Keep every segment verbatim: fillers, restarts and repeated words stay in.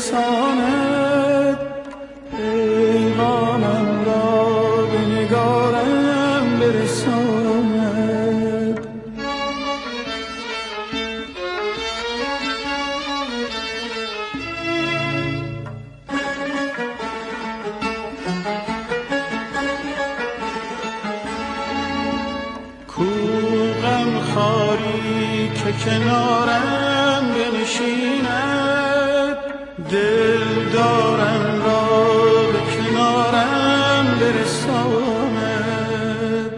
برساند، پیغامم را به نگارم برساند. کوغم خاری که کنارم بنشیند، دل دارم را به کنارم برساند.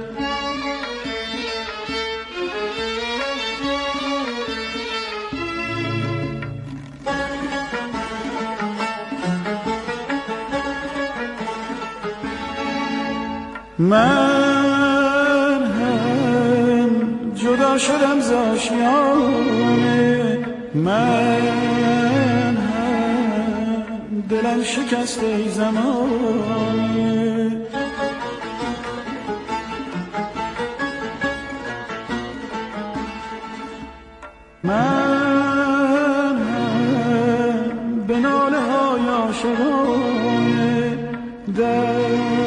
من هم جدا شدم ز آشیانه، من هم دلم شکست ای زمانه. من هم به ناله های عاشقانه در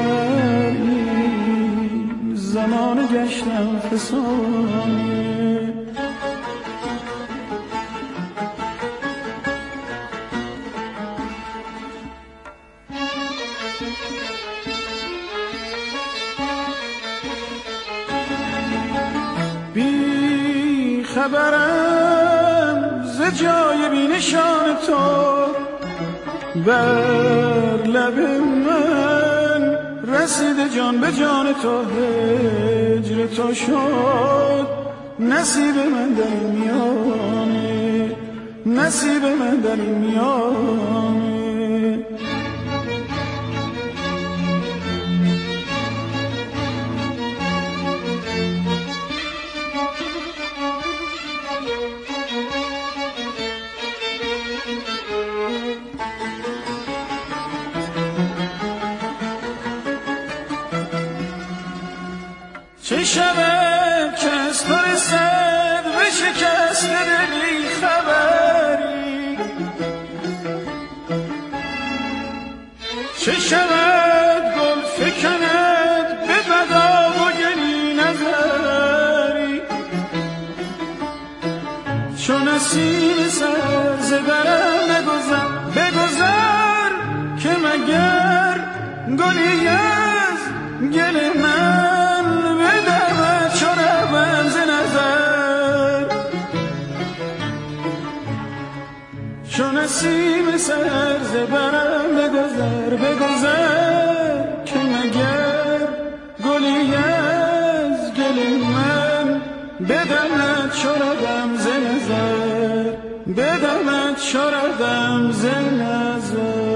این زمان گشتم فسانه. بی خبرم ز جای بی نشان تو، بر لب من رسید جان به جان تو. هجر تو شد نصیب من در این میانه، نصیب من در این میانه. چه شود که از تو رسد به شکست دلی خبری، چه شود گل فکند به بدا و گلی نظری. چو نسیم سر ز برم نگذر بگذر، که مگر گلی از گل من بدمد چو روم ز نظر. چو نسیم سر ز برم بگذر بگذر، که مگر گلی از گل من بدمد چو روم ز نظر، بدمد چو روم ز نظر.